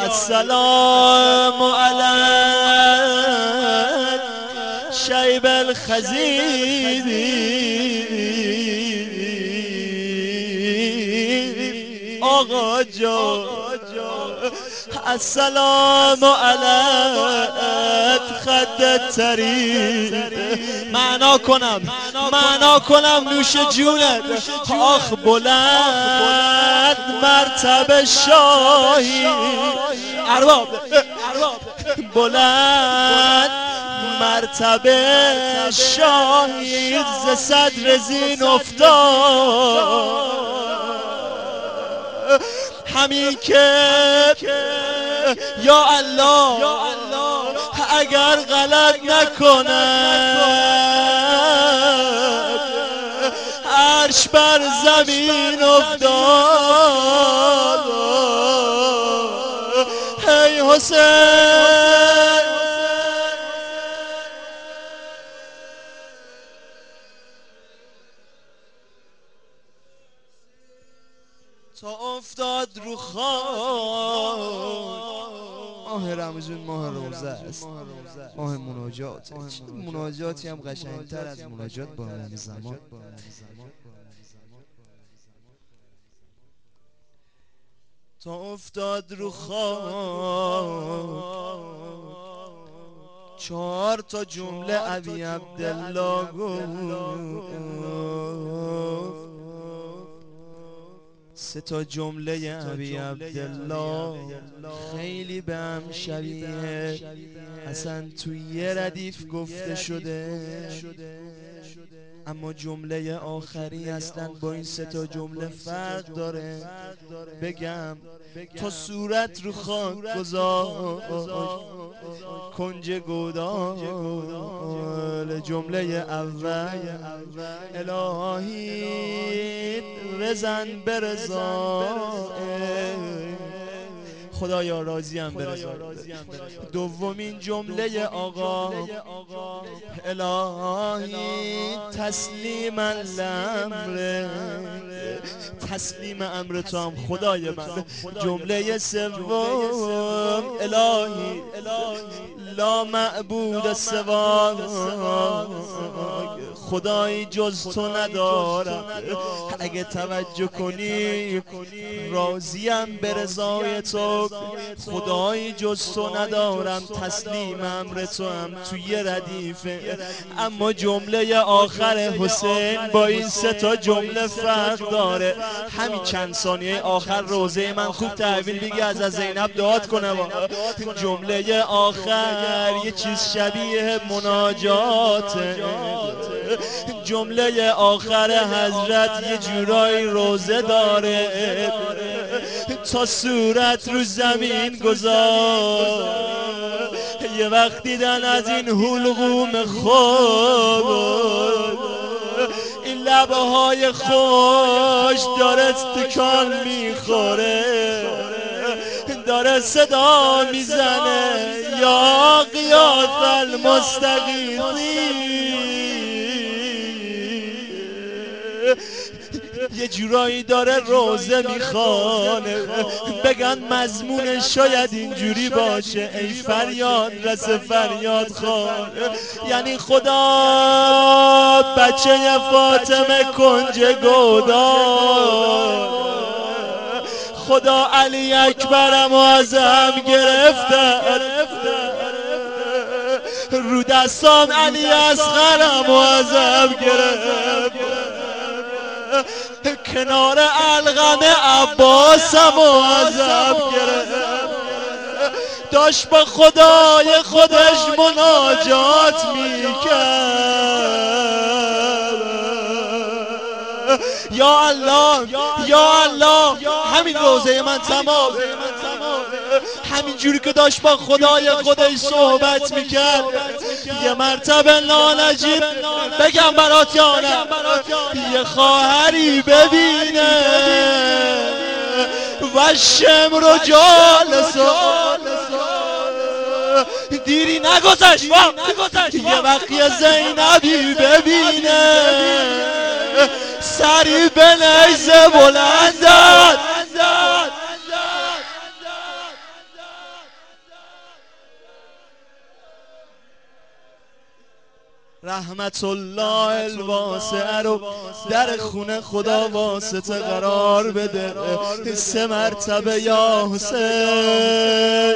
السلام علیک شیب الخزید آقا جان السلام علیک خد طریق معنا کنم نوش جونت آخ بلند مرتبه شاهی ارباب بلند مرتبه شاهی ز صدر زین افتاد همین که یا الله اگر غلط نکند عرش بر زمین افتاد ای حسین تا افتاد رو خاک ماه رمضان ماه روزه است ماه مناجات مناجاتی هم قشنگتر از مناجات با امام زمان تا افتاد رو خاک 4 تا جمله ابی عبدالله گفت 3 تا جمله ابی عبدالله خیلی به هم شبیه اصلا توی یه ردیف گفته شده اما جمله آخری اصلا با این 3 تا جمله فرق داره بگم تا صورت رو خاک گذاشت کنج گودال جمله اول الهی رزن برضا خدایا راضیم به رضا دومین جمله آقا الهی تسلیم الامر تسلیم امر تو هم خدای من جمله سوم الهی لا معبود سوا خدایی جز تو ندارم اگه توجه کنی راضیم به رضای تو خدایی جز تو ندارم تسلیم امر تو هم توی ردیفه اما جمله آخر حسین با این 3 تا جمله فرق داره همین چند ثانیه آخر روزه من خوب تحویل بگی از زینب دعات کنه جمله آخر یه چیز شبیه مناجات جمله آخر حضرت یه جورایی روزه داره تا صورت رو زمین گذار یه وقت دیدن از این حلقوم خود این لبه های خوش داره تکان میخوره داره صدا میزنه یا قیاس المستغیثین یه جورایی داره روزه میخوانه بگن مضمون شاید اینجوری باشه ای فریاد رس فریاد خوان یعنی خدا بچه فاطمه کنج گودال خدا علی اکبرم ازم گرفتن رو دستام علی اصغرم ازم گرفت کنار الغم عباسم ازم گرفت داشت با خدای خودش مناجات میکرد یا الله یا الله همین روزه من تمام همین جوری که داشت با خدای خودش صحبت میکرد یه مرتبه نانجیب بگم برات یانم یه خواهری ببینه و شمر جالسو دیری نگذشت یه وقت یه زینبی ببینه سری به نیزه بلندد رحمت الله الواسعه رو در خونه خدا واسطه قرار بده. 3 مرتبه یا حسین